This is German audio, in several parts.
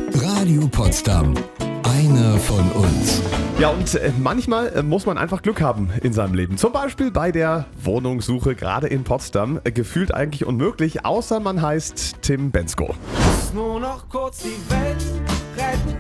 Radio Potsdam. Einer von uns. Ja, und manchmal muss man einfach Glück haben in seinem Leben. Zum Beispiel bei der Wohnungssuche, gerade in Potsdam. Gefühlt eigentlich unmöglich, außer man heißt Tim Bensko. Nur noch kurz die Welt retten.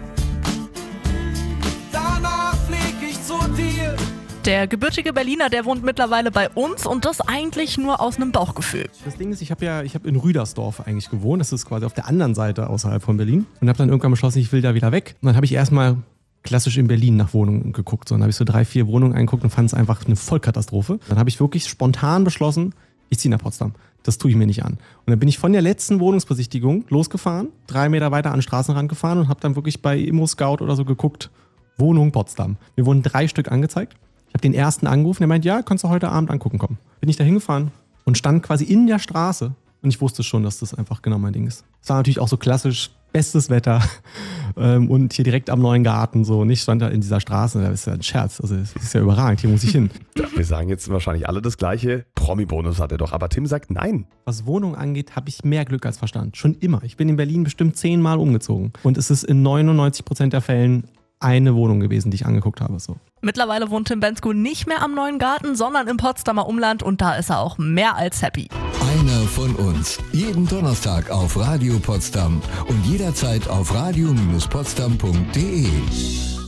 Danach flieg ich zu dir. Der gebürtige Berliner, der wohnt mittlerweile bei uns und das eigentlich nur aus einem Bauchgefühl. Das Ding ist, ich habe in Rüdersdorf eigentlich gewohnt. Das ist quasi auf der anderen Seite außerhalb von Berlin. Und habe dann irgendwann beschlossen, ich will da wieder weg. Und dann habe ich erstmal klassisch in Berlin nach Wohnungen geguckt. So, dann habe ich so 3-4 Wohnungen angeguckt und fand es einfach eine Vollkatastrophe. Dann habe ich wirklich spontan beschlossen, ich ziehe nach Potsdam. Das tue ich mir nicht an. Und dann bin ich von der letzten Wohnungsbesichtigung losgefahren, 3 Meter weiter an den Straßenrand gefahren und habe dann wirklich bei Immo-Scout oder so geguckt, Wohnung Potsdam. Mir wurden 3 Stück angezeigt. Ich habe den ersten angerufen, der meint, ja, kannst du heute Abend angucken kommen. Bin ich da hingefahren und stand quasi in der Straße und ich wusste schon, dass das einfach genau mein Ding ist. Es war natürlich auch so klassisch, bestes Wetter und hier direkt am neuen Garten so. Und ich stand da in dieser Straße, das ist ja ein Scherz, also das ist ja überragend, hier muss ich hin. Ja, wir sagen jetzt wahrscheinlich alle das Gleiche, Promi-Bonus hat er doch, aber Tim sagt nein. Was Wohnung angeht, habe ich mehr Glück als Verstand, schon immer. Ich bin in Berlin bestimmt 10 Mal umgezogen und es ist in 99% der Fällen eine Wohnung gewesen, die ich angeguckt habe. So. Mittlerweile wohnt Tim Bensko nicht mehr am neuen Garten, sondern im Potsdamer Umland und da ist er auch mehr als happy. Einer von uns. Jeden Donnerstag auf Radio Potsdam und jederzeit auf radio-potsdam.de.